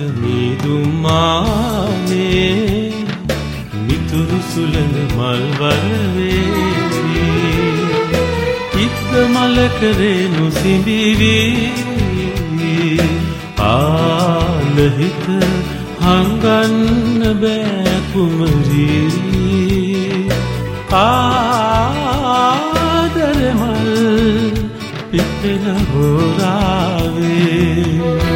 මීදුම්මානේ මිතුරු සුළඟ මල්වර වේවි ඉක්ක මල කරේ නොසිඹිවි ආලහිත හංගන්න බෑ කුමරී ආදර මල් පිපෙන හොරාවේ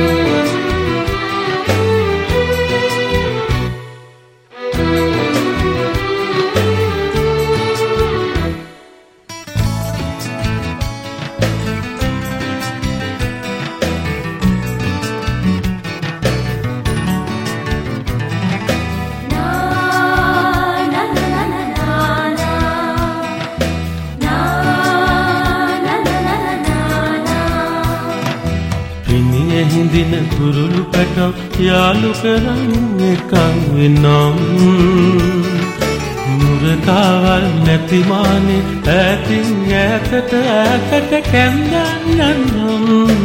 හිඳින කුරුළු පැටක් යාළු කරන්න එකන් වෙනම් මුරකාවල් නැති මානේ ඈතින් ඈතට කැඳන්නනම්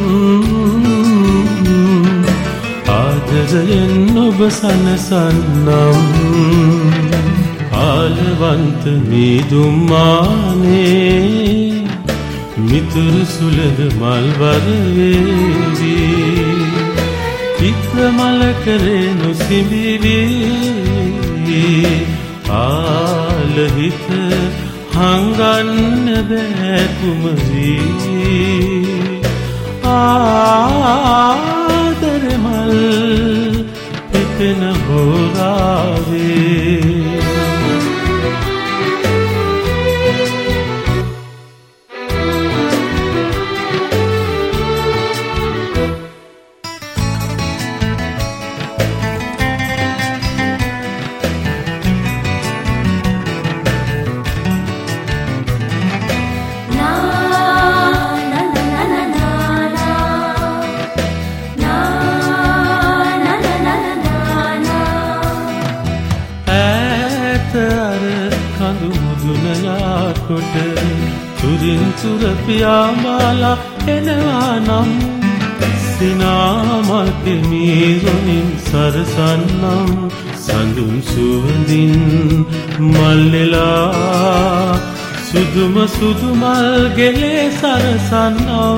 ආදරයෙන් ඔබ සනසන්නම් ආලවන්ත මීදුම්මානේ මිතුරු සුළඟ මල්වර වේවි ඉක්ක මල කරේ නොසිඹිවි ආලහිත හංගන්න බෑ කුමරී ආදර මල් පිපෙන හොරාවේ කොට තුරින් තුර පියාඹලා එනවා නම් සිනාමල් පෙමීරොනින් සරසන්නම් සඳුන් සුවඳින් මල්ලෙලා සුදුම සුදුමල් ගෙලේ සරසන්නම්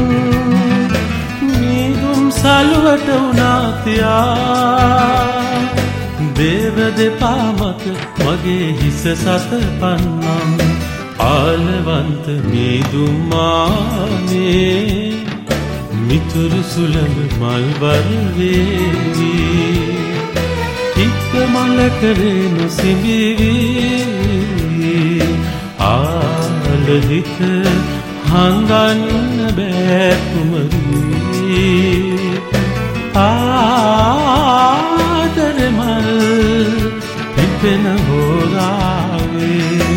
මීදුම් සලුවට උනාතියා දේව දෙපා මත මගේ හිස සතපන්නම් ආලවන්ත මීදුම්මානේ මිතුරු සුළඟ මල්වර වේවි ඉක්ක මල කරේ නොසිඹිවි ආලහිත හංගන්න බෑ කුමරී ආදර මල් පිපෙන හොරාවේ